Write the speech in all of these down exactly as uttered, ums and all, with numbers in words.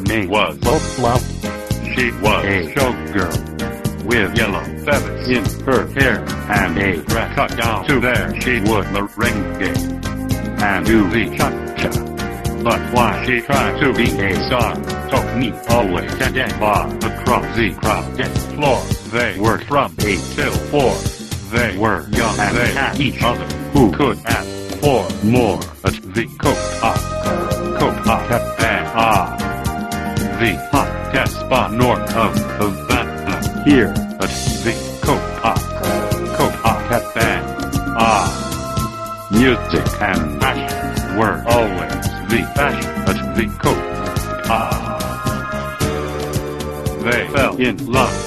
name was Love. She was a showgirl with yellow feathers in her hair and a dress cut down to there. She would merengue and do the cha-cha. But why she tried to be a star, Tony always stand bar across the crowded floor. They worked from eight till four. They were young and they had each other. Who could ask for more at the Coca Coca Cabana, the hottest spot north of Havana? Here at the Coca Coca Cabana, music and passion were always the fashion at the Coca. They fell in love.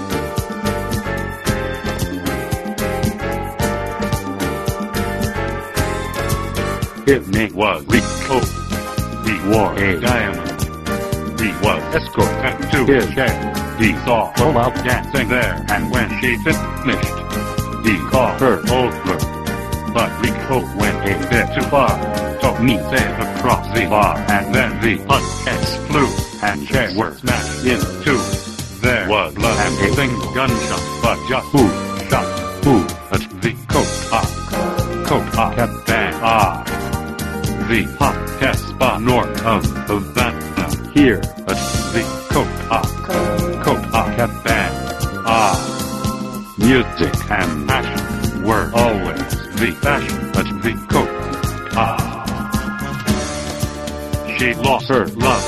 His name was Rico. He wore a diamond. He was escorted to his chair. He saw her out dancing there, and when she finished, he called her over. But Rico went a bit too far. Tony sailed across the bar, and then the hotcakes flew, and chairs were smashed in two. There was blood and a single gunshot, but just who shot who at the Coca Coca Cabana? The hottest spot north of Havana. Here at the Coca Coca Cabana, music and passion were always the fashion at the Coca. She lost her love.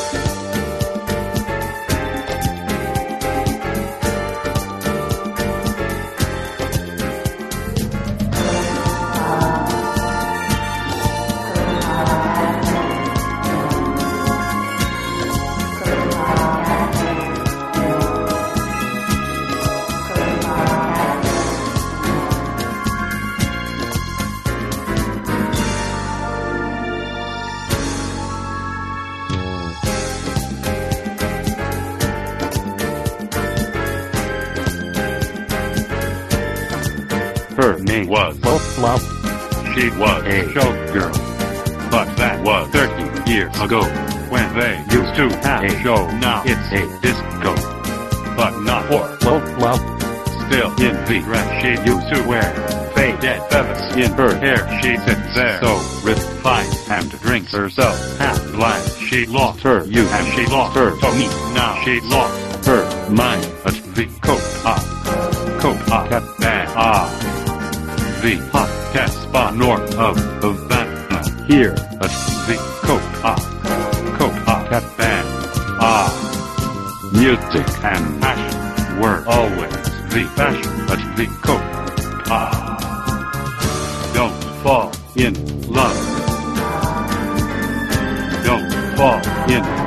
Her name was Love. She was a showgirl, but that was thirty years ago when they used to have a show. Now it's a disco, but not for Love. Still in the dress she used to wear, faded feathers in her hair. She sits there so refined and drinks herself half blind. She lost her youth and she lost her Tony. Now she lost her mind at the Coca Coca Cabana, the hottest spot north of Havana. Here at the Coca Coca Cabana, music and passion were always the fashion at the Coca. Don't fall in love. Don't fall in